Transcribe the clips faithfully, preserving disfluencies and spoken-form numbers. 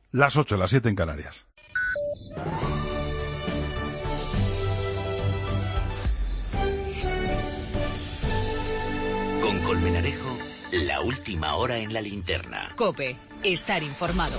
Las ocho, las siete en Canarias. Con Colmenarejo, la última hora en la linterna. COPE, estar informado.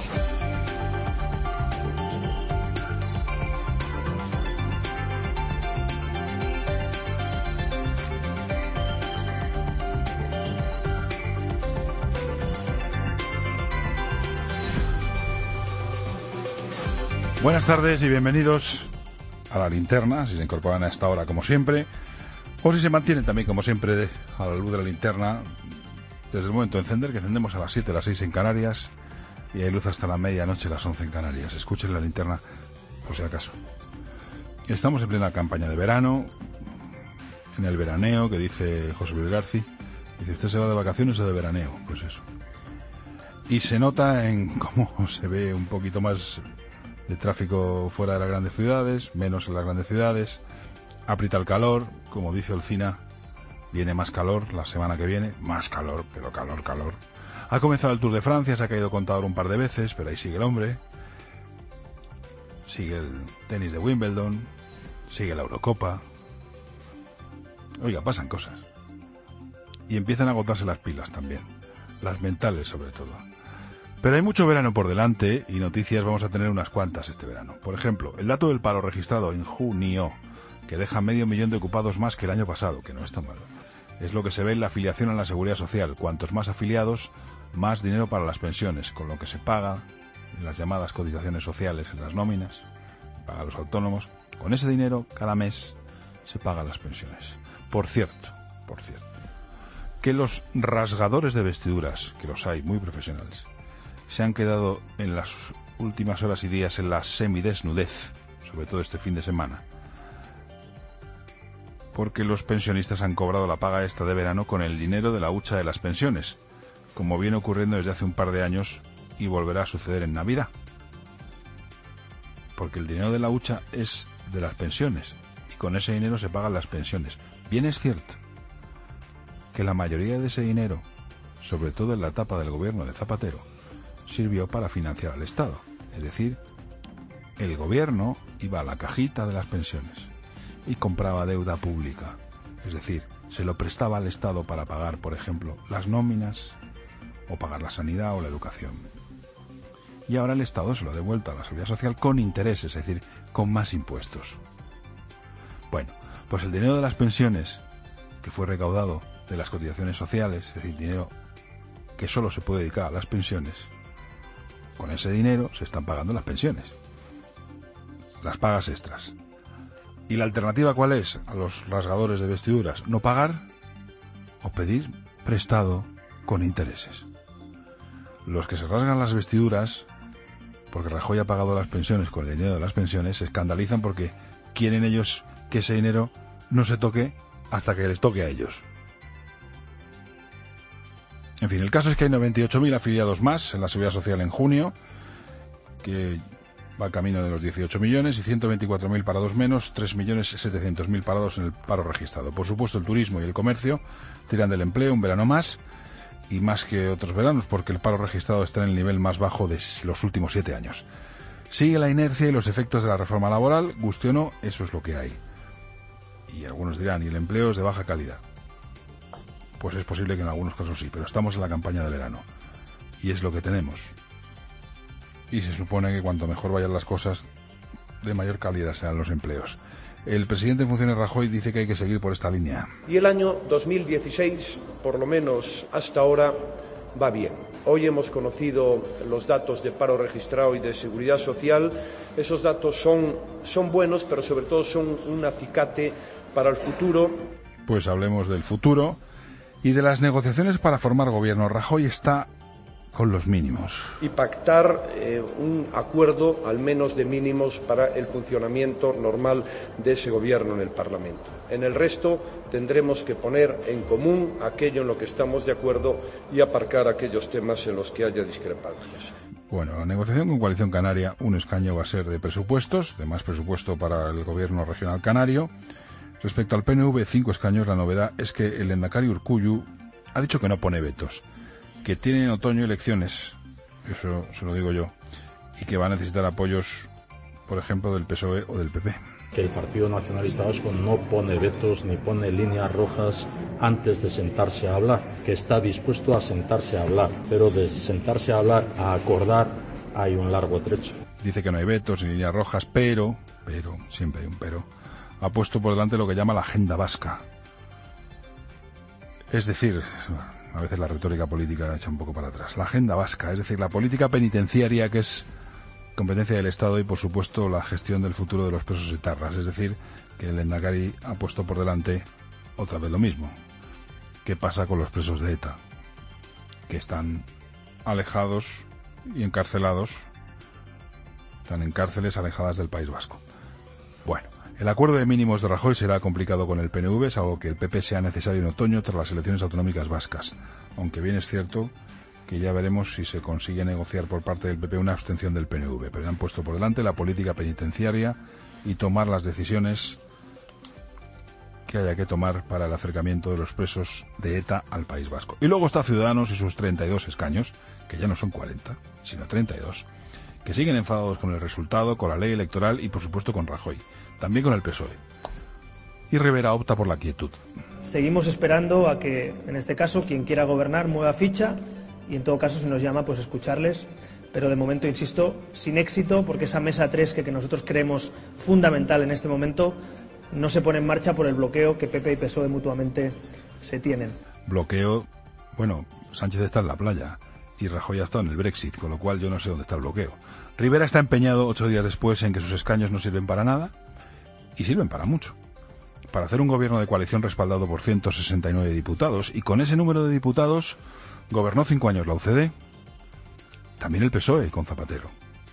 Buenas tardes y bienvenidos a la linterna, si se incorporan a esta hora como siempre, o si se mantienen también como siempre de, a la luz de la linterna, desde el momento de encender, que encendemos a las siete, a las seis en Canarias, y hay luz hasta la medianoche, las once en Canarias. Escuchen la linterna, por si acaso. Estamos en plena campaña de verano, en el veraneo, que dice José Luis García. Dice, ¿usted se va de vacaciones o de veraneo? Pues eso. Y se nota en cómo se ve un poquito más de tráfico fuera de las grandes ciudades, menos en las grandes ciudades, aprieta el calor, como dice Olcina, viene más calor la semana que viene, más calor, pero calor, calor. Ha comenzado el Tour de Francia, se ha caído Contador un par de veces, pero ahí sigue el hombre, sigue el tenis de Wimbledon, sigue la Eurocopa. Oiga, pasan cosas. Y empiezan a agotarse las pilas también, las mentales sobre todo. Pero hay mucho verano por delante y noticias vamos a tener unas cuantas este verano. Por ejemplo, el dato del paro registrado en junio, que deja medio millón de ocupados más que el año pasado, que no es tan malo. Es lo que se ve en la afiliación a la Seguridad Social. Cuantos más afiliados, más dinero para las pensiones, con lo que se paga en las llamadas cotizaciones sociales, en las nóminas, para los autónomos. Con ese dinero, cada mes, se pagan las pensiones. Por cierto, por cierto, que los rasgadores de vestiduras, que los hay muy profesionales, se han quedado en las últimas horas y días en la semidesnudez, sobre todo este fin de semana, porque los pensionistas han cobrado la paga esta de verano con el dinero de la hucha de las pensiones, como viene ocurriendo desde hace un par de años y volverá a suceder en Navidad, porque el dinero de la hucha es de las pensiones y con ese dinero se pagan las pensiones. Bien es cierto que la mayoría de ese dinero, sobre todo en la etapa del gobierno de Zapatero, sirvió para financiar al Estado. Es decir, el gobierno iba a la cajita de las pensiones y compraba deuda pública. Es decir, se lo prestaba al Estado para pagar, por ejemplo, las nóminas o pagar la sanidad o la educación. Y ahora el Estado se lo ha devuelto a la Seguridad Social con intereses, es decir, con más impuestos. Bueno, pues el dinero de las pensiones, que fue recaudado de las cotizaciones sociales, es decir, dinero que solo se puede dedicar a las pensiones, con ese dinero se están pagando las pensiones, las pagas extras. ¿Y la alternativa cuál es a los rasgadores de vestiduras? ¿No pagar o pedir prestado con intereses? Los que se rasgan las vestiduras, porque Rajoy ha pagado las pensiones con el dinero de las pensiones, se escandalizan porque quieren ellos que ese dinero no se toque hasta que les toque a ellos. En fin, el caso es que hay noventa y ocho mil afiliados más en la Seguridad Social en junio, que va camino de los dieciocho millones, y ciento veinticuatro mil parados menos, tres millones setecientos mil parados en el paro registrado. Por supuesto, el turismo y el comercio tiran del empleo un verano más, y más que otros veranos, porque el paro registrado está en el nivel más bajo de los últimos siete años. Sigue la inercia y los efectos de la reforma laboral, guste o no, eso es lo que hay. Y algunos dirán, ¿y el empleo es de baja calidad? Pues es posible que en algunos casos sí, pero estamos en la campaña de verano y es lo que tenemos. Y se supone que cuanto mejor vayan las cosas, de mayor calidad serán los empleos. El presidente en funciones, Rajoy, dice que hay que seguir por esta línea. Y el año dos mil dieciséis, por lo menos hasta ahora, va bien. Hoy hemos conocido los datos de paro registrado y de seguridad social. Esos datos son, son buenos, pero sobre todo son un acicate para el futuro. Pues hablemos del futuro y de las negociaciones para formar gobierno. Rajoy está con los mínimos. Y pactar eh, un acuerdo, al menos de mínimos, para el funcionamiento normal de ese gobierno en el Parlamento. En el resto tendremos que poner en común aquello en lo que estamos de acuerdo y aparcar aquellos temas en los que haya discrepancias. Bueno, la negociación con Coalición Canaria, un escaño va a ser de presupuestos, de más presupuesto para el gobierno regional canario. Respecto al P N V, cinco escaños, la novedad es que el lehendakari Urkullu ha dicho que no pone vetos, que tiene en otoño elecciones, eso se lo digo yo, y que va a necesitar apoyos, por ejemplo, del P S O E o del P P. Que el Partido Nacionalista Vasco no pone vetos ni pone líneas rojas antes de sentarse a hablar, que está dispuesto a sentarse a hablar, pero de sentarse a hablar a acordar hay un largo trecho. Dice que no hay vetos ni líneas rojas, pero, pero, siempre hay un pero, ha puesto por delante lo que llama la agenda vasca. Es decir, a veces la retórica política echa un poco para atrás. La agenda vasca, es decir, la política penitenciaria, que es competencia del Estado, y por supuesto la gestión del futuro de los presos etarras. Es decir, que el Lehendakari ha puesto por delante otra vez lo mismo. ¿Qué pasa con los presos de ETA? Que están alejados y encarcelados, están en cárceles alejadas del País Vasco. Bueno, el acuerdo de mínimos de Rajoy será complicado con el P N V, salvo que el P P sea necesario en otoño tras las elecciones autonómicas vascas, aunque bien es cierto que ya veremos si se consigue negociar por parte del P P una abstención del P N V, pero han puesto por delante la política penitenciaria y tomar las decisiones que haya que tomar para el acercamiento de los presos de ETA al País Vasco. Y luego está Ciudadanos y sus treinta y dos escaños, que ya no son cuarenta, sino treinta y dos, que siguen enfadados con el resultado, con la ley electoral y por supuesto con Rajoy, también con el P S O E. Y Rivera opta por la quietud. Seguimos esperando a que, en este caso, quien quiera gobernar mueva ficha, y en todo caso, si nos llama, pues escucharles, pero de momento, insisto, sin éxito, porque esa mesa tres que, que nosotros creemos fundamental en este momento no se pone en marcha por el bloqueo que P P y P S O E mutuamente se tienen. Bloqueo, bueno, Sánchez está en la playa y Rajoy ha estado en el Brexit, con lo cual yo no sé dónde está el bloqueo. Rivera está empeñado ocho días después en que sus escaños no sirven para nada, y sirven para mucho. Para hacer un gobierno de coalición respaldado por ciento sesenta y nueve diputados, y con ese número de diputados gobernó cinco años la U C D, también el P S O E con Zapatero,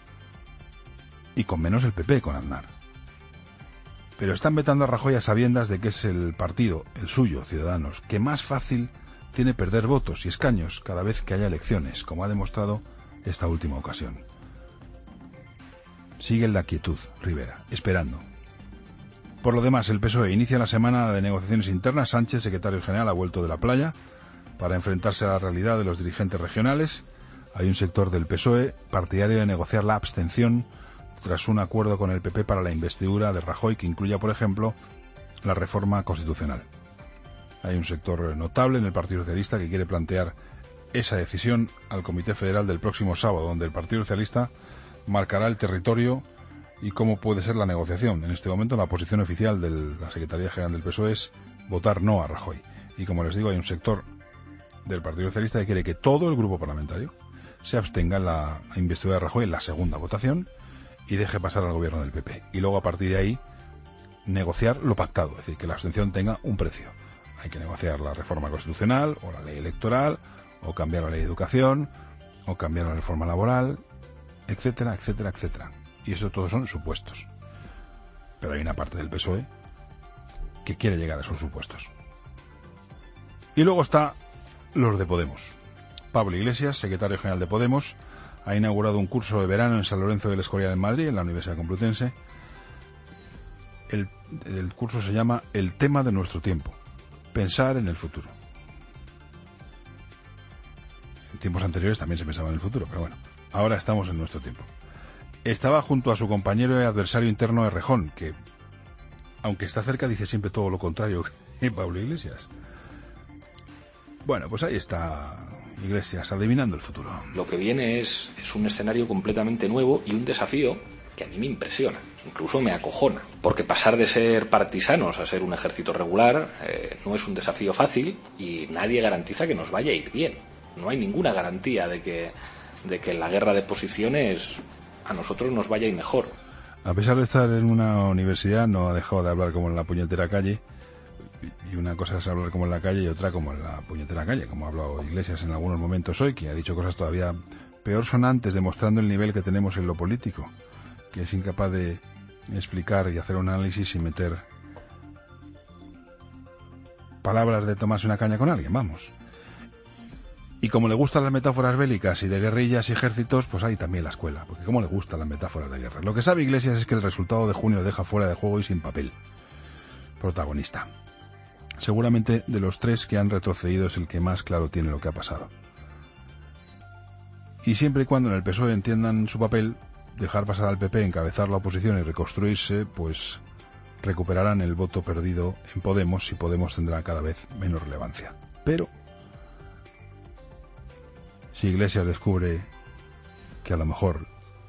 y con menos el P P con Aznar. Pero están vetando a Rajoy a sabiendas de que es el partido, el suyo, Ciudadanos, que más fácil tiene perder votos y escaños cada vez que haya elecciones, como ha demostrado esta última ocasión. Sigue en la quietud, Rivera, esperando. Por lo demás, el P S O E inicia la semana de negociaciones internas. Sánchez, secretario general, ha vuelto de la playa para enfrentarse a la realidad de los dirigentes regionales. Hay un sector del P S O E partidario de negociar la abstención tras un acuerdo con el P P para la investidura de Rajoy que incluya, por ejemplo, la reforma constitucional. Hay un sector notable en el Partido Socialista que quiere plantear esa decisión al Comité Federal del próximo sábado, donde el Partido Socialista marcará el territorio y cómo puede ser la negociación. En este momento la posición oficial de la Secretaría General del P S O E es votar no a Rajoy. Y como les digo, hay un sector del Partido Socialista que quiere que todo el grupo parlamentario se abstenga en la investidura de Rajoy en la segunda votación y deje pasar al gobierno del P P. Y luego a partir de ahí negociar lo pactado, es decir, que la abstención tenga un precio. Hay que negociar la reforma constitucional o la ley electoral o cambiar la ley de educación o cambiar la reforma laboral, etcétera, etcétera, etcétera. Y eso todos son supuestos. Pero hay una parte del P S O E que quiere llegar a esos supuestos. Y luego está los de Podemos. Pablo Iglesias, secretario general de Podemos, ha inaugurado un curso de verano en San Lorenzo del Escorial en Madrid, en la Universidad Complutense. El, el curso se llama El tema de nuestro tiempo. Pensar en el futuro. En tiempos anteriores también se pensaba en el futuro, pero bueno, ahora estamos en nuestro tiempo. Estaba junto a su compañero y adversario interno Errejón, que, aunque está cerca, dice siempre todo lo contrario que Pablo Iglesias. Bueno, pues ahí está Iglesias, adivinando el futuro. Lo que viene es, es un escenario completamente nuevo y un desafío que a mí me impresiona, incluso me acojona, porque pasar de ser partisanos a ser un ejército regular eh, no es un desafío fácil y nadie garantiza que nos vaya a ir bien. No hay ninguna garantía de que, de que la guerra de posiciones a nosotros nos vaya a ir mejor. A pesar de estar en una universidad, no ha dejado de hablar como en la puñetera calle, y una cosa es hablar como en la calle y otra como en la puñetera calle, como ha hablado Iglesias en algunos momentos hoy, que ha dicho cosas todavía peor sonantes, demostrando el nivel que tenemos en lo político, que es incapaz de explicar y hacer un análisis sin meter palabras de tomarse una caña con alguien, vamos. Y como le gustan las metáforas bélicas y de guerrillas y ejércitos, pues hay también la escuela, porque como le gustan las metáforas de guerra. Lo que sabe Iglesias es que el resultado de junio deja fuera de juego y sin papel protagonista. Seguramente de los tres que han retrocedido es el que más claro tiene lo que ha pasado. y siempre y cuando en el P S O E entiendan su papel, dejar pasar al P P, encabezar la oposición y reconstruirse, pues recuperarán el voto perdido en Podemos y Podemos tendrá cada vez menos relevancia. Pero si Iglesias descubre que a lo mejor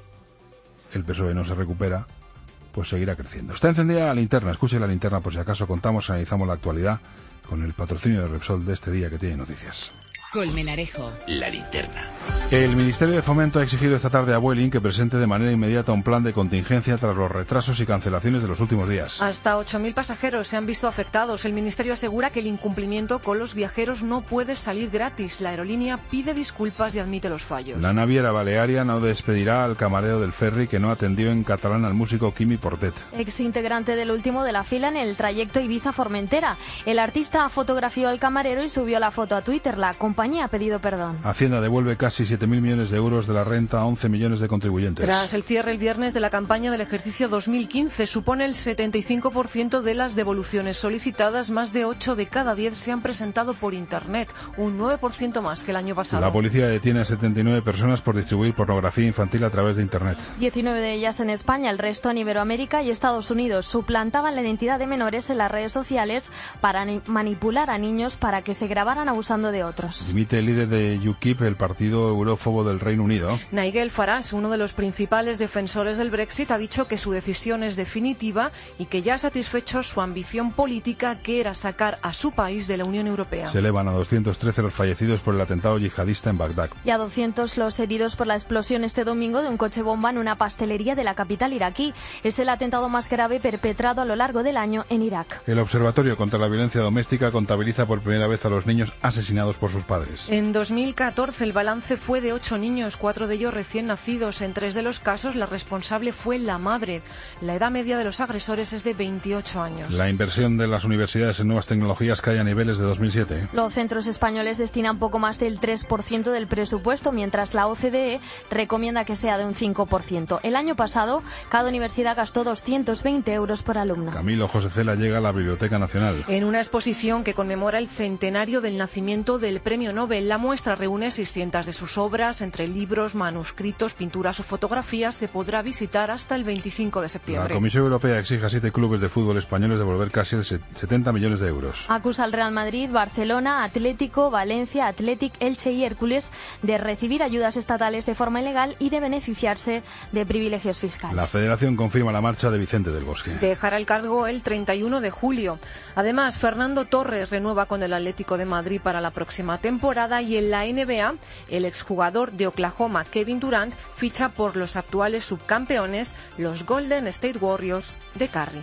el P S O E no se recupera, pues seguirá creciendo. Está encendida la linterna, escuche la linterna por si acaso contamos, analizamos la actualidad con el patrocinio de Repsol de este día que tiene noticias. Colmenarejo. La linterna. El Ministerio de Fomento ha exigido esta tarde a Vueling que presente de manera inmediata un plan de contingencia tras los retrasos y cancelaciones de los últimos días. Hasta ocho mil pasajeros se han visto afectados. El Ministerio asegura que el incumplimiento con los viajeros no puede salir gratis. La aerolínea pide disculpas y admite los fallos. La naviera balearia no despedirá al camarero del ferry que no atendió en catalán al músico Quimi Portet. Ex integrante del último de la fila en el trayecto Ibiza-Formentera. El artista fotografió al camarero y subió la foto a Twitter. La compañía ha pedido perdón. Hacienda devuelve casi siete mil millones de euros de la renta a once millones de contribuyentes. Tras el cierre el viernes de la campaña del ejercicio dos mil quince, supone el setenta y cinco por ciento de las devoluciones solicitadas. Más de ocho de cada diez se han presentado por Internet, un nueve por ciento más que el año pasado. La policía detiene a setenta y nueve personas por distribuir pornografía infantil a través de Internet. diecinueve de ellas en España, el resto en Iberoamérica y Estados Unidos. Suplantaban la identidad de menores en las redes sociales para manipular a niños para que se grabaran abusando de otros. Dimite el líder de U K I P, el partido eurófobo del Reino Unido. Nigel Farage, uno de los principales defensores del Brexit, ha dicho que su decisión es definitiva y que ya ha satisfecho su ambición política, que era sacar a su país de la Unión Europea. Se elevan a doscientos trece los fallecidos por el atentado yihadista en Bagdad. Y a doscientos los heridos por la explosión este domingo de un coche bomba en una pastelería de la capital iraquí. Es el atentado más grave perpetrado a lo largo del año en Irak. El Observatorio contra la Violencia Doméstica contabiliza por primera vez a los niños asesinados por sus padres. En dos mil catorce el balance fue de ocho niños, cuatro de ellos recién nacidos. En tres de los casos la responsable fue la madre. La edad media de los agresores es de veintiocho años. La inversión de las universidades en nuevas tecnologías cae a niveles de dos mil siete. Los centros españoles destinan poco más del tres por ciento del presupuesto, mientras la O C D E recomienda que sea de un cinco por ciento. El año pasado, cada universidad gastó doscientos veinte euros por alumno. Camilo José Cela llega a la Biblioteca Nacional. En una exposición que conmemora el centenario del nacimiento del Premio Nobel, la muestra reúne seiscientas de sus obras, entre libros, manuscritos, pinturas o fotografías. Se podrá visitar hasta el veinticinco de septiembre. La Comisión Europea exige a siete clubes de fútbol españoles devolver casi el setenta millones de euros. Acusa al Real Madrid, Barcelona, Atlético, Valencia, Athletic, Elche y Hércules de recibir ayudas estatales de forma ilegal y de beneficiarse de privilegios fiscales. La Federación confirma la marcha de Vicente del Bosque. Dejará el cargo el treinta y uno de julio. Además, Fernando Torres renueva con el Atlético de Madrid para la próxima temporada, y en la N B A, el exjugador de Oklahoma, Kevin Durant, ficha por los actuales subcampeones, los Golden State Warriors de Curry.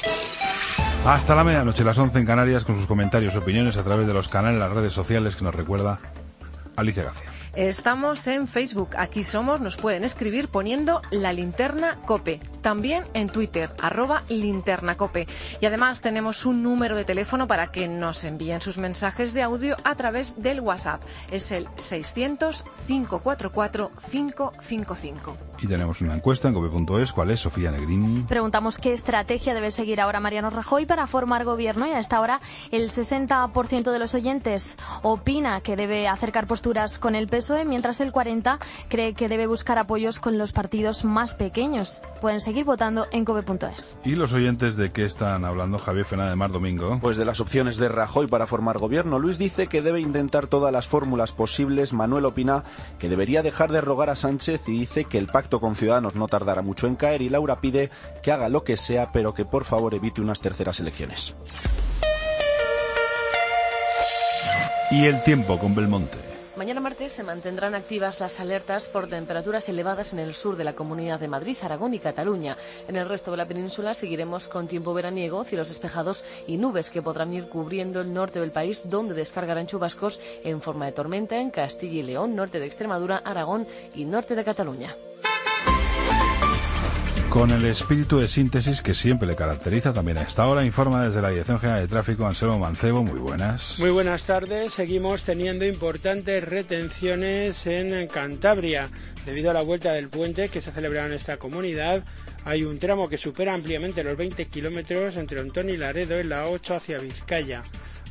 Hasta la medianoche, las once en Canarias, con sus comentarios y opiniones a través de los canales, las redes sociales, que nos recuerda Alicia García. Estamos en Facebook, aquí somos, nos pueden escribir poniendo La Linterna Cope. También en Twitter, arroba Linterna Cope. Y además tenemos un número de teléfono para que nos envíen sus mensajes de audio a través del WhatsApp. Es el seiscientos, cinco cuatro cuatro, cinco cinco cinco. Y tenemos una encuesta en cope punto es. ¿Cuál es, Sofía Negrín? Preguntamos qué estrategia debe seguir ahora Mariano Rajoy para formar gobierno, y a esta hora el sesenta por ciento de los oyentes opina que debe acercar posturas con el P S O E, mientras el cuarenta por ciento cree que debe buscar apoyos con los partidos más pequeños. Pueden seguir votando en cope punto es. ¿Y los oyentes de qué están hablando, Javier Fernández de Mar Domingo? Pues de las opciones de Rajoy para formar gobierno. Luis dice que debe intentar todas las fórmulas posibles. Manuel opina que debería dejar de rogar a Sánchez y dice que el pacto con Ciudadanos no tardará mucho en caer. Y Laura pide que haga lo que sea, pero que por favor evite unas terceras elecciones. Y el tiempo con Belmonte. Mañana martes se mantendrán activas las alertas por temperaturas elevadas en el sur de la Comunidad de Madrid, Aragón y Cataluña. En el resto de la península seguiremos con tiempo veraniego, cielos despejados y nubes que podrán ir cubriendo el norte del país, donde descargarán chubascos en forma de tormenta en Castilla y León, norte de Extremadura, Aragón y norte de Cataluña. Con el espíritu de síntesis que siempre le caracteriza, también a esta hora informa desde la Dirección General de Tráfico Anselmo Mancebo. Muy buenas. Muy buenas tardes. Seguimos teniendo importantes retenciones en Cantabria. Debido a la vuelta del puente que se ha celebrado en esta comunidad, hay un tramo que supera ampliamente los veinte kilómetros entre Ontón y Laredo en la ocho hacia Vizcaya.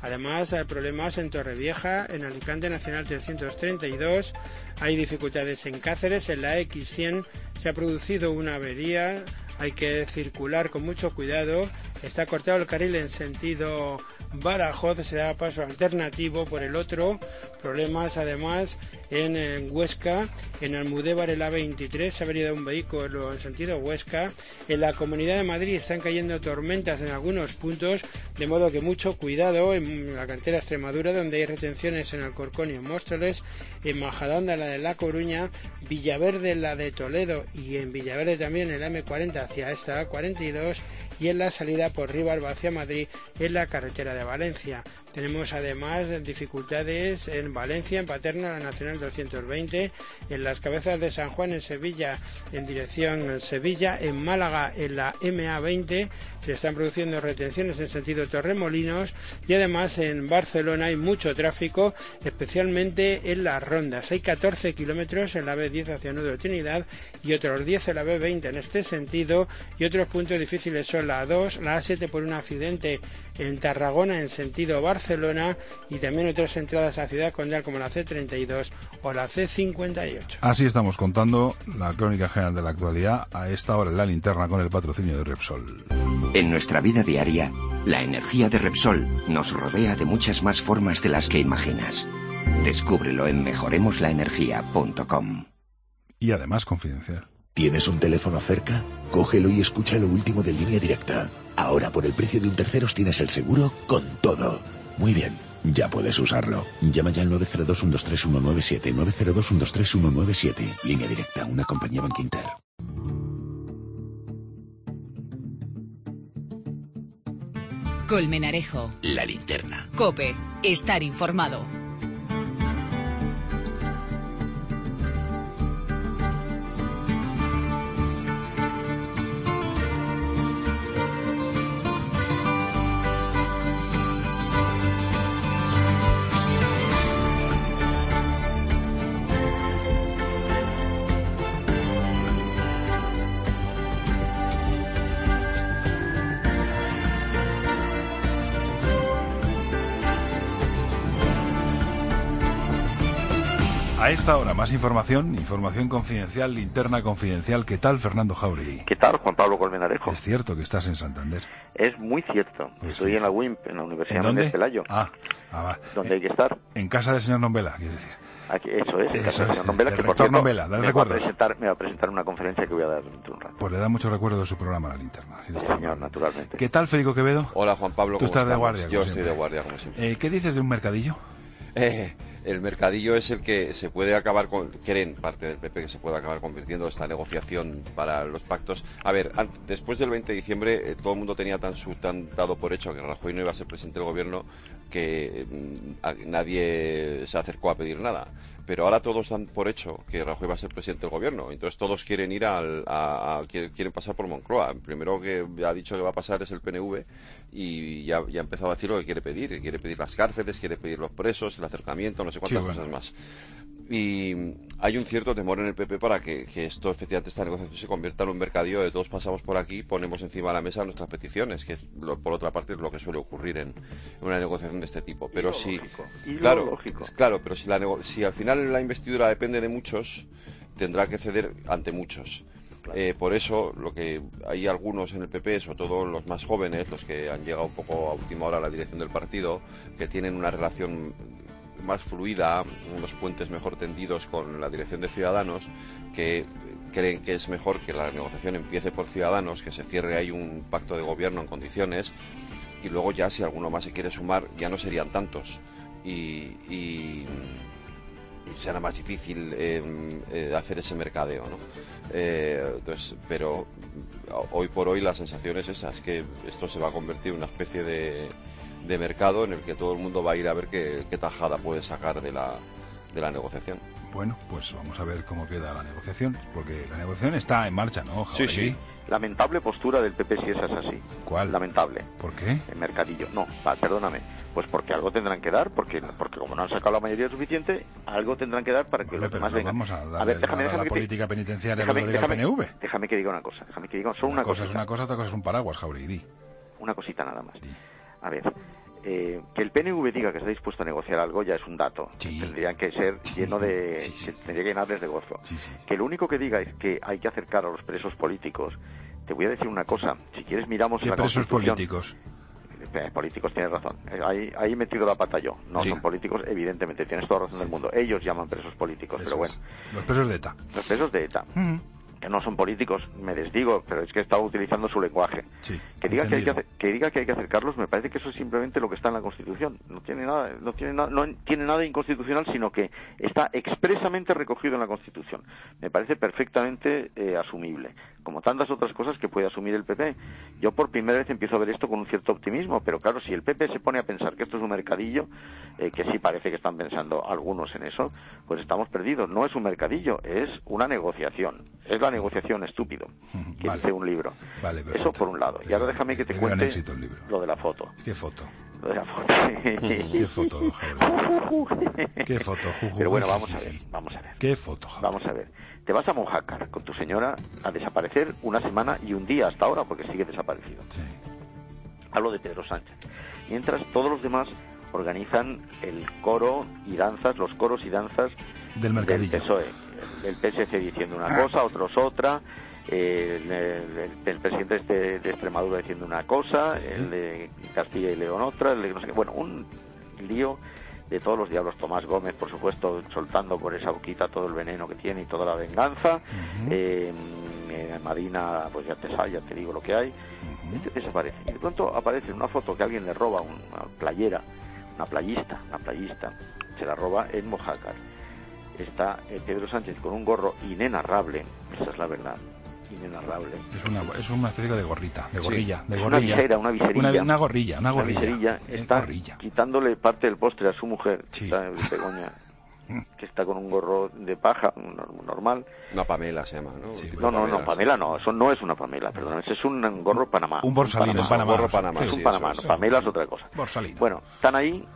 Además, hay problemas en Torrevieja, en Alicante Nacional trescientos treinta y dos, hay dificultades en Cáceres, en la equis cien se ha producido una avería, hay que circular con mucho cuidado, está cortado el carril en sentido Badajoz, se da paso alternativo por el otro, problemas además en, en Huesca, en Almudévar en la veintitrés se ha venido un vehículo en sentido Huesca, en la Comunidad de Madrid están cayendo tormentas en algunos puntos, de modo que mucho cuidado en la carretera Extremadura, donde hay retenciones en Alcorcón y en Móstoles, en Majadahonda la de La Coruña, Villaverde la de Toledo y en Villaverde también el eme cuarenta hacia esta A cuarenta y dos y en la salida por Ribalba hacia Madrid en la carretera de Valencia. Tenemos además dificultades en Valencia, en Paterna, la Nacional doscientos veinte, en las Cabezas de San Juan, en Sevilla, en dirección Sevilla, en Málaga, en la eme a veinte, se están produciendo retenciones en sentido Torremolinos y además en Barcelona hay mucho tráfico, especialmente en las rondas. Hay catorce kilómetros en la be diez hacia Nudo de Trinidad y otros diez en la be veinte en este sentido, y otros puntos difíciles son la a dos, la a siete por un accidente en Tarragona en sentido Barcelona y también otras entradas a Ciudad Condal como la ce treinta y dos o la ce cincuenta y ocho. Así estamos contando la crónica general de la actualidad a esta hora en la linterna con el patrocinio de Repsol. En nuestra vida diaria, la energía de Repsol nos rodea de muchas más formas de las que imaginas. Descúbrelo en mejoremos la energía punto com. Y además confidencial. ¿Tienes un teléfono cerca? Cógelo y escucha lo último de Línea Directa. Ahora por el precio de un terceros tienes el seguro con todo. Muy bien, ya puedes usarlo. Llama ya al nueve cero dos, uno dos tres, uno nueve siete, nueve cero dos, uno dos tres, uno nueve siete. Línea Directa, una compañía Bankinter. Colmenarejo. La linterna. COPE. Estar informado. A esta hora, más información, información confidencial, linterna confidencial. ¿Qué tal, Fernando Jauregui? ¿Qué tal, Juan Pablo Colmenarejo? Es cierto que estás en Santander. Es muy cierto. Pues Estoy sí. en la U I M P, en la Universidad ¿En de Pelayo. Ah, ah va. Donde eh, hay que estar. En casa del señor Nombela, quiere decir. Aquí, eso es, en eso casa del es, señor Nombela, el que por rector cierto, Nombela, dale me, recuerdos. va a presentar, me va a presentar una conferencia que voy a dar dentro de un rato. Pues le da mucho recuerdo de su programa, La Linterna. Si sí, señor, mal. naturalmente. ¿Qué tal, Federico Quevedo? Hola, Juan Pablo. ¿Tú estás estamos? de guardia? Yo estoy siempre. de guardia, como siempre. Eh, ¿Qué dices de un mercadillo? Eh, el mercadillo es el que se puede acabar con, creen parte del P P que se puede acabar convirtiendo esta negociación para los pactos. A ver, antes, después del veinte de diciembre eh, todo el mundo tenía tan, su, tan dado por hecho que Rajoy no iba a ser presidente del gobierno que eh, a, nadie se acercó a pedir nada. Pero ahora todos dan por hecho que Rajoy va a ser presidente del gobierno. Entonces todos quieren ir al, a, a, quieren pasar por Moncloa. El primero que ha dicho que va a pasar es el P N V y ya, ya ha empezado a decir lo que quiere pedir. Que quiere pedir las cárceles, quiere pedir los presos, el acercamiento, no sé cuántas sí, bueno. cosas más. Y hay un cierto temor en el P P para que, que esto, efectivamente, esta negociación se convierta en un mercadillo de todos pasamos por aquí, ponemos encima de la mesa nuestras peticiones, que es, lo, por otra parte es lo que suele ocurrir en, en una negociación de este tipo. Pero y si, lógico. Y claro, lógico. claro, pero si, la nego- si al final la investidura depende de muchos, tendrá que ceder ante muchos. Claro. Eh, por eso, lo que hay algunos en el P P, sobre todo los más jóvenes, los que han llegado un poco a última hora a la dirección del partido, que tienen una relación más fluida, unos puentes mejor tendidos con la dirección de Ciudadanos, que creen que es mejor que la negociación empiece por Ciudadanos, que se cierre ahí un pacto de gobierno en condiciones, y luego ya si alguno más se quiere sumar ya no serían tantos y, y, y será más difícil eh, eh, hacer ese mercadeo, ¿no? Eh, entonces, pero hoy por hoy la sensación es esa, es que esto se va a convertir en una especie de de mercado en el que todo el mundo va a ir a ver qué, qué tajada puede sacar de la, de la negociación. Bueno, pues vamos a ver cómo queda la negociación, porque la negociación está en marcha, ¿no, Jauregui? Sí, sí. Lamentable postura del P P si esa es así. ¿Cuál? Lamentable. ¿Por qué? El mercadillo. No, va, perdóname. Pues porque algo tendrán que dar, porque porque como no han sacado la mayoría suficiente, algo tendrán que dar para que vale, los demás no vengan. Vamos a darle a ver, déjame, la, déjame la que política te... penitenciaria déjame, del déjame, P N V. Déjame que diga una cosa. Déjame que diga solo una, una cosa cosita. es una cosa, otra cosa es un paraguas, Jauregui. Una cosita nada más. Sí. A ver, Eh, que el P N V diga que está dispuesto a negociar algo ya es un dato. Sí. Tendrían que ser Sí. lleno de... Sí, sí. que tendría que llenarles de gozo. Sí, sí. Que lo único que diga es que hay que acercar a los presos políticos. Te voy a decir una cosa. Si quieres miramos ¿Qué la presos Constitución. políticos? Eh, políticos, tienes razón. Eh, Ahí, ahí he metido la pata yo. No Sí. son políticos, evidentemente. Tienes toda la razón del mundo. Ellos llaman presos políticos, Eso pero bueno. es. Los presos de ETA. Los presos de ETA. Mm. Que no son políticos, me desdigo, pero es que he estado utilizando su lenguaje. Sí, que diga que, hay que, entendido. ace- que diga que hay que acercarlos, me parece que eso es simplemente lo que está en la Constitución. No tiene nada, no tiene nada, no tiene nada inconstitucional, sino que está expresamente recogido en la Constitución. Me parece perfectamente eh, asumible, como tantas otras cosas que puede asumir el P P. Yo por primera vez empiezo a ver esto con un cierto optimismo, pero claro, si el P P se pone a pensar que esto es un mercadillo, eh, que sí parece que están pensando algunos en eso, pues estamos perdidos. No es un mercadillo, es una negociación. Es la negociación, estúpido, que Vale. dice un libro. Vale, Eso perfecto. por un lado. Y ahora déjame que te De gran cuente éxito el libro. lo de la foto. ¿Qué foto? Lo de la foto. ¿Qué foto, Javier? ¿Qué foto? Juju, Pero bueno, juju, vamos a ver, jiji. vamos a ver. ¿Qué foto, Javier? Vamos a ver. Te vas a Mojácar con tu señora a desaparecer una semana y un día hasta ahora porque sigue desaparecido. Sí. Hablo de Pedro Sánchez. Mientras todos los demás organizan el coro y danzas, los coros y danzas Del mercadillo. del P S O E. El, el P S C diciendo una cosa, otros otra, eh, el, el- el presidente este de Extremadura diciendo una cosa, el de Castilla y León otra, el de no sé qué. Bueno, un lío de todos los diablos. Tomás Gómez, por supuesto, soltando por esa boquita todo el veneno que tiene y toda la venganza. eh, eh, Marina, pues ya te sabes, ya te digo lo que hay. Este desaparece. Y de pronto aparece una foto que alguien le roba, una playera, una playista, una playista, se la roba en Mojácar. Está eh, Pedro Sánchez con un gorro inenarrable, esa es la verdad, inenarrable. Es una, es una especie de gorrita, de Sí. gorrilla, de Es gorrilla. una visera, una viserilla. Una, una gorrilla, una gorrilla. viserilla, Eh, está gorrilla. quitándole parte del postre a su mujer, que está en Begoña, que está con un gorro de paja, un nor- normal. Una Pamela se llama, ¿no? Un tipo No, de no, no, Pamela. Pamela no, eso no es una Pamela, perdón, ese es un gorro Panamá. Un borsalino, un Panamá. Gorro Panamá, Es un sí, Panamá, eso es. Pamela es otra cosa. Borsalino. Bueno, están ahí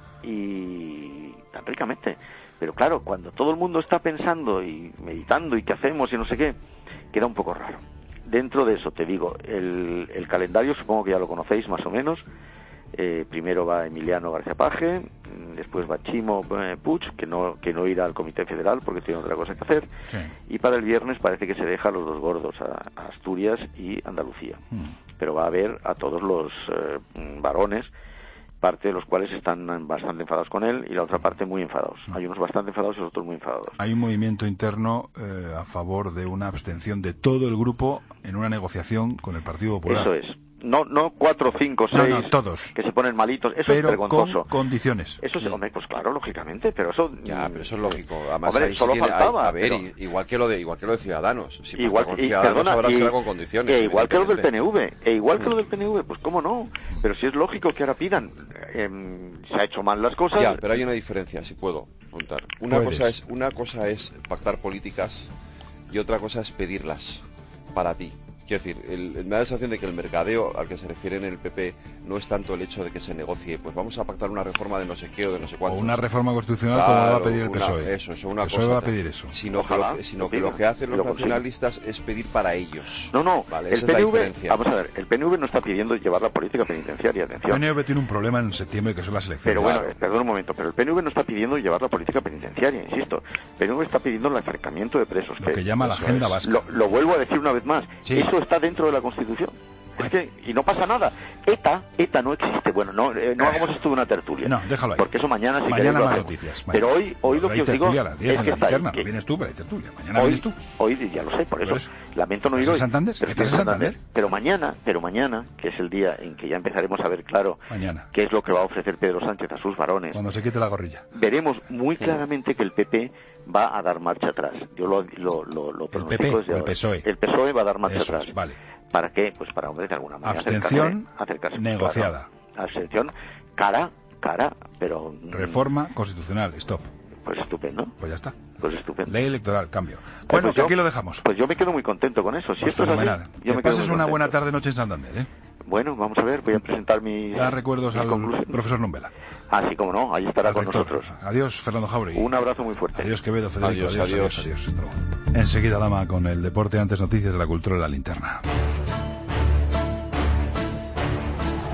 y tan ricamente. Pero claro, cuando todo el mundo está pensando y meditando y qué hacemos y no sé qué, queda un poco raro. Dentro de eso, te digo, el, el calendario supongo que ya lo conocéis más o menos. Eh, primero va Emiliano García Paje, mm, después va Chimo eh, Puig, que no, que no irá al Comité Federal porque tiene otra cosa que hacer. Sí. Y para el viernes parece que se deja a los dos gordos, a, a Asturias y Andalucía. Mm. Pero va a haber a todos los eh, mm, varones, parte de los cuales están bastante enfadados con él y la otra parte muy enfadados. Hay unos bastante enfadados y los otros muy enfadados. Hay un movimiento interno eh, a favor de una abstención de todo el grupo en una negociación con el Partido Popular. Eso es. No, no cuatro, cinco, No, seis no, todos. que se ponen malitos. Eso Pero es vergonzoso. con condiciones. Eso se hombre, pues claro, lógicamente, pero eso Ya, pero eso es lógico. Además, Hombre, ahí sí solo tiene- faltaba, hay- a ver, pero- i- igual que lo de igual que lo de Ciudadanos. Si igual pacta con y, Ciudadanos perdona, habrá que y- será con condiciones. e igual que lo del P N evidentemente. V, e igual que lo del P N V, pues cómo no. Pero si es lógico que ahora pidan, em, se ha hecho mal las cosas. Ya, pero hay una diferencia, si puedo apuntar. Una Puedes. cosa es una cosa es pactar políticas y otra cosa es pedirlas para ti. Quiero decir, el, el- me da la sensación de que el mercadeo al que se refiere en el P P no es tanto el hecho de que se negocie, pues vamos a pactar una reforma de no sé qué o de no sé O cuánto. una reforma constitucional como va a pedir el P S O E. Una, eso, eso, una el P S O E cosa. va a pedir eso. Sino, Ojalá, que, lo, sino lo que pidan, lo que hacen y los lo consiguen. nacionalistas es pedir para ellos. No, no, Vale, el esa es la P N V, diferencia. vamos a ver, el P N V no está pidiendo llevar la política penitenciaria, El atención. P N V tiene un problema en septiembre que son las elecciones. Pero bueno, eh, perdón un momento, pero el P N V no está pidiendo llevar la política penitenciaria, insisto. El P N V está pidiendo el acercamiento de presos. Lo que llama la Eso agenda es. vasca. Lo, lo vuelvo a decir una vez más, Sí. eso está dentro de la Constitución. Es que, y no pasa nada. ETA, ETA no existe. Bueno, no, eh, no hagamos esto de una tertulia. No, déjalo ahí. Porque eso mañana sí que Mañana lo más hacemos. noticias. Pero hoy, hoy lo Hay que os digo tertulia a las diez es en que la está ahí, linterna. que No vienes tú para la tertulia. Mañana hoy, vienes tú. hoy ya lo sé, por eso, Por eso. lamento no ir ¿Estás hoy. en Santander? Pero ¿Estás estoy en Santander? Pero mañana, pero mañana, que es el día en que ya empezaremos a ver claro Mañana. qué es lo que va a ofrecer Pedro Sánchez a sus varones, Cuando se quite la gorrilla. veremos muy claramente que el P P va a dar marcha atrás. Yo lo, lo, lo, lo ¿El pronostico P P desde o el ahora. P S O E? El P S O E va a dar marcha Eso atrás. es, vale. ¿Para qué? Pues para, hombre, de alguna manera Abstención acercarse- acercarse, negociada. claro. Abstención cara, cara, pero... mm, Reforma constitucional. Stop. Pues estupendo, Pues ya está. pues estupendo. Ley electoral, cambio. Eh, Bueno, pues que yo- aquí lo dejamos. Pues yo me quedo muy contento con eso. Si Pues esto es así, fenomenal. yo Que me quedo pases muy una buena contento. tarde-noche en Santander, ¿eh? Bueno, vamos a ver, voy a presentar mi... Da recuerdos mis al conclusiones. profesor Nombela. Ah, sí, como no, ahí estará Al con rector. nosotros. Adiós, Fernando Jauregui. Un abrazo muy fuerte. Adiós, Quevedo, Federico. Adiós, adiós. adiós. adiós, adiós. Enseguida Lama con el deporte, antes noticias de la cultura de la linterna.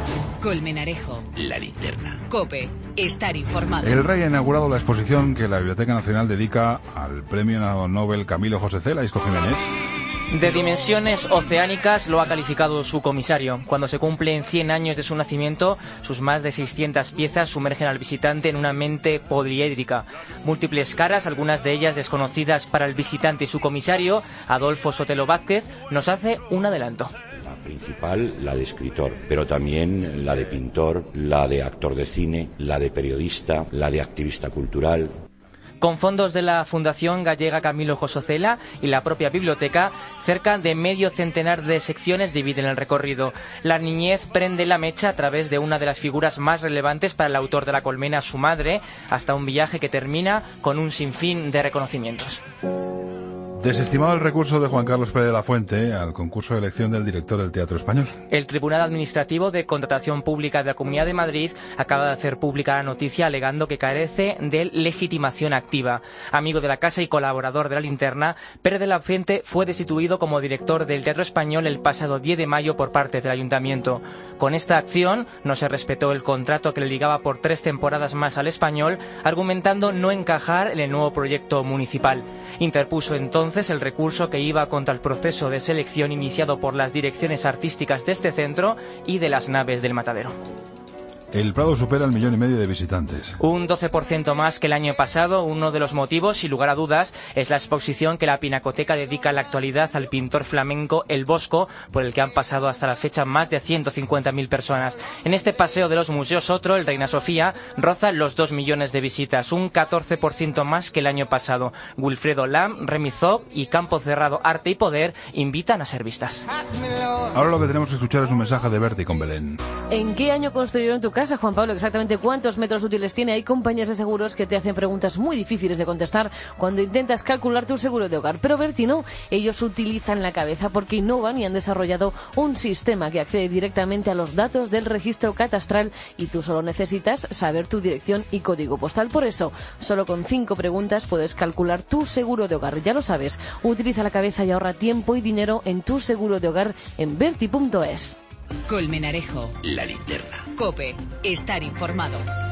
Colmenarejo. La linterna. COPE. Estar informado. El Rey ha inaugurado la exposición que la Biblioteca Nacional dedica al premio Nobel Camilo José Cela. Isco Jiménez. De dimensiones oceánicas lo ha calificado su comisario. Cuando se cumplen cien años de su nacimiento, sus más de seiscientas piezas sumergen al visitante en una mente poliédrica. Múltiples caras, algunas de ellas desconocidas para el visitante y su comisario, Adolfo Sotelo Vázquez, nos hace un adelanto. La principal, la de escritor, pero también la de pintor, la de actor de cine, la de periodista, la de activista cultural. Con fondos de la Fundación Gallega Camilo José Cela y la propia biblioteca, cerca de medio centenar de secciones dividen el recorrido. La niñez prende la mecha a través de una de las figuras más relevantes para el autor de La colmena, su madre, hasta un viaje que termina con un sinfín de reconocimientos. Desestimado el recurso de Juan Carlos Pérez de la Fuente al concurso de elección del director del Teatro Español. El Tribunal Administrativo de Contratación Pública de la Comunidad de Madrid acaba de hacer pública la noticia alegando que carece de legitimación activa. Amigo de la casa y colaborador de La Linterna, Pérez de la Fuente fue destituido como director del Teatro Español el pasado diez de mayo por parte del Ayuntamiento. Con esta acción no se respetó el contrato que le ligaba por tres temporadas más al Español, argumentando no encajar en el nuevo proyecto municipal. Interpuso entonces el recurso que iba contra el proceso de selección iniciado por las direcciones artísticas de este centro y de las naves del Matadero. El Prado supera el millón y medio de visitantes. Un doce por ciento más que el año pasado. Uno de los motivos, sin lugar a dudas, es la exposición que la Pinacoteca dedica en la actualidad al pintor flamenco El Bosco, por el que han pasado hasta la fecha más de ciento cincuenta mil personas. En este paseo de los museos, otro, el Reina Sofía, roza los dos millones de visitas, un catorce por ciento más que el año pasado. Wilfredo Lam, Remy Zob y Campo Cerrado Arte y Poder invitan a ser vistas. Ahora lo que tenemos que escuchar es un mensaje de Berti con Belén. ¿En qué año construyeron tu casa, Juan Pablo? ¿Exactamente cuántos metros útiles tiene? Hay compañías de seguros que te hacen preguntas muy difíciles de contestar cuando intentas calcular tu seguro de hogar. Pero Berti no. Ellos utilizan la cabeza porque innovan y han desarrollado un sistema que accede directamente a los datos del registro catastral y tú solo necesitas saber tu dirección y código postal. Por eso, solo con cinco preguntas puedes calcular tu seguro de hogar. Ya lo sabes, utiliza la cabeza y ahorra tiempo y dinero en tu seguro de hogar en berti punto es. Colmenarejo. La linterna. COPE. Estar informado.